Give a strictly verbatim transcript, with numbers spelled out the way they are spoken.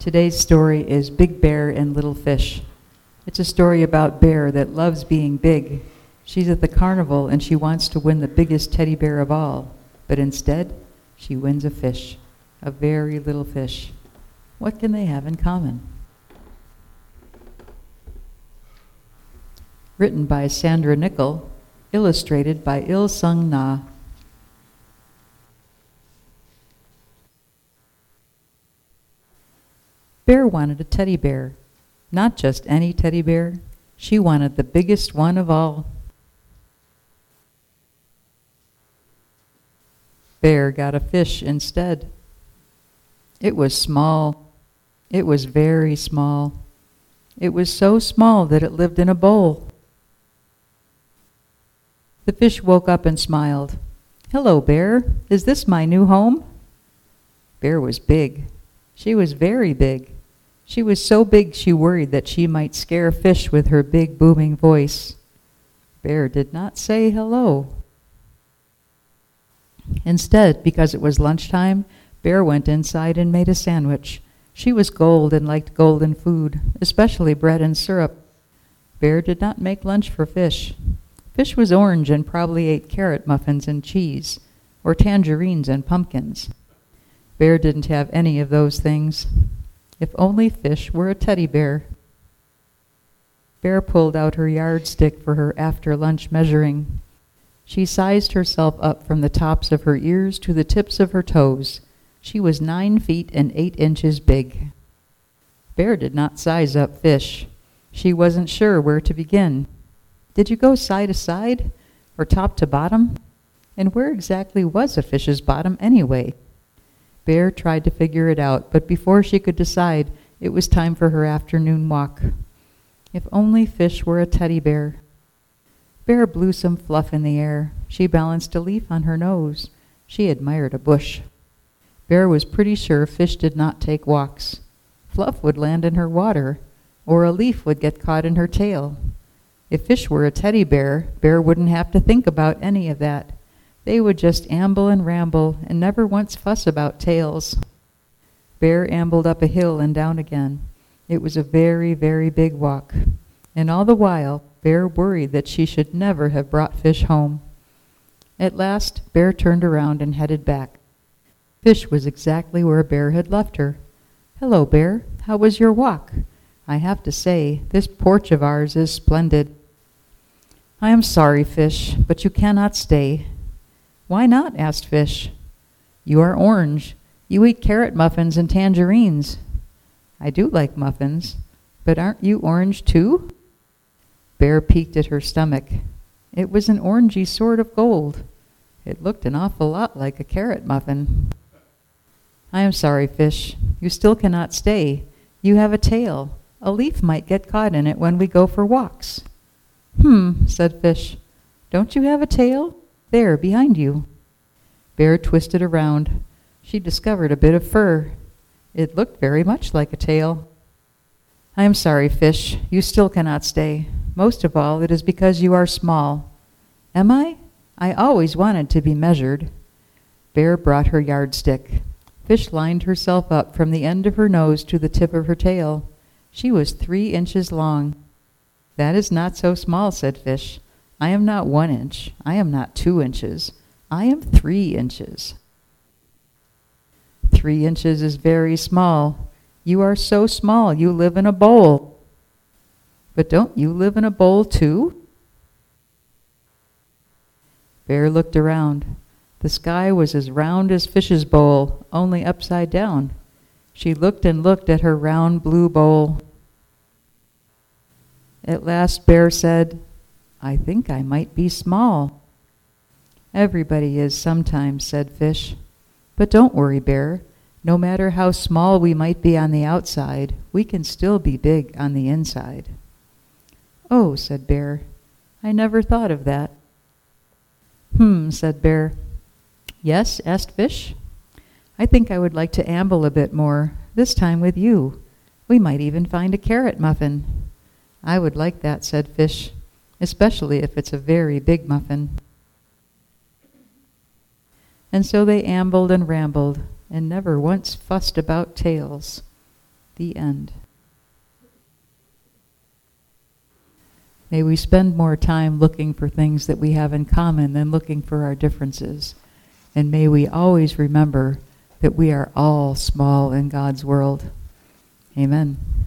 Today's story is Big Bear and Little Fish. It's a story about Bear that loves being big. She's at the carnival and she wants to win the biggest teddy bear of all, but instead, she wins a fish, a very little fish. What can they have in common? Written by Sandra Nickel, illustrated by Il Sung Na. Bear wanted a teddy bear. Not just any teddy bear. She wanted the biggest one of all. Bear got a fish instead. It was small. It was very small. It was so small that it lived in a bowl. The fish woke up and smiled. "Hello, Bear. Is this my new home?" Bear was big. She was very big. She was so big she worried that she might scare fish with her big booming voice. Bear did not say hello. Instead, because it was lunchtime, Bear went inside and made a sandwich. She was gold and liked golden food, especially bread and syrup. Bear did not make lunch for fish. Fish was orange and probably ate carrot muffins and cheese, or tangerines and pumpkins. Bear didn't have any of those things. If only fish were a teddy bear. Bear pulled out her yardstick for her after-lunch measuring. She sized herself up from the tops of her ears to the tips of her toes. She was nine feet and eight inches big. Bear did not size up fish. She wasn't sure where to begin. Did you go side to side, or top to bottom? And where exactly was a fish's bottom anyway? Bear tried to figure it out, but before she could decide, it was time for her afternoon walk. If only fish were a teddy bear. Bear blew some fluff in the air. She balanced a leaf on her nose. She admired a bush. Bear was pretty sure fish did not take walks. Fluff would land in her water, or a leaf would get caught in her tail. If fish were a teddy bear, Bear wouldn't have to think about any of that. They would just amble and ramble and never once fuss about tails. Bear ambled up a hill and down again. It was a very, very big walk. And all the while, Bear worried that she should never have brought fish home. At last, Bear turned around and headed back. Fish was exactly where Bear had left her. "Hello, Bear. How was your walk? I have to say, this porch of ours is splendid." "I am sorry, Fish, but you cannot stay." "Why not?" asked Fish. "You are orange. You eat carrot muffins and tangerines." "I do like muffins, but aren't you orange too?" Bear peeked at her stomach. It was an orangey sort of gold. It looked an awful lot like a carrot muffin. "I am sorry, Fish. You still cannot stay. You have a tail. A leaf might get caught in it when we go for walks." "Hmm," said Fish. "Don't you have a tail? There, behind you." Bear twisted around. She discovered a bit of fur. It looked very much like a tail. "I am sorry, Fish. You still cannot stay. Most of all, it is because you are small." "Am I? I always wanted to be measured." Bear brought her yardstick. Fish lined herself up from the end of her nose to the tip of her tail. She was three inches long. "That is not so small," said Fish. "I am not one inch. I am not two inches. I am three inches." "Three inches is very small. You are so small you live in a bowl." "But don't you live in a bowl too?" Bear looked around. The sky was as round as Fish's bowl, only upside down. She looked and looked at her round blue bowl. At last Bear said, "I think I might be small." "Everybody is sometimes," said Fish. "But don't worry, Bear. No matter how small we might be on the outside, we can still be big on the inside." "Oh," said Bear. "I never thought of that." "Hmm," said Bear. "Yes?" asked Fish. "I think I would like to amble a bit more, this time with you. We might even find a carrot muffin." "I would like that," said Fish, "especially if it's a very big muffin." And so they ambled and rambled, and never once fussed about tails. The end. May we spend more time looking for things that we have in common than looking for our differences. And may we always remember that we are all small in God's world. Amen.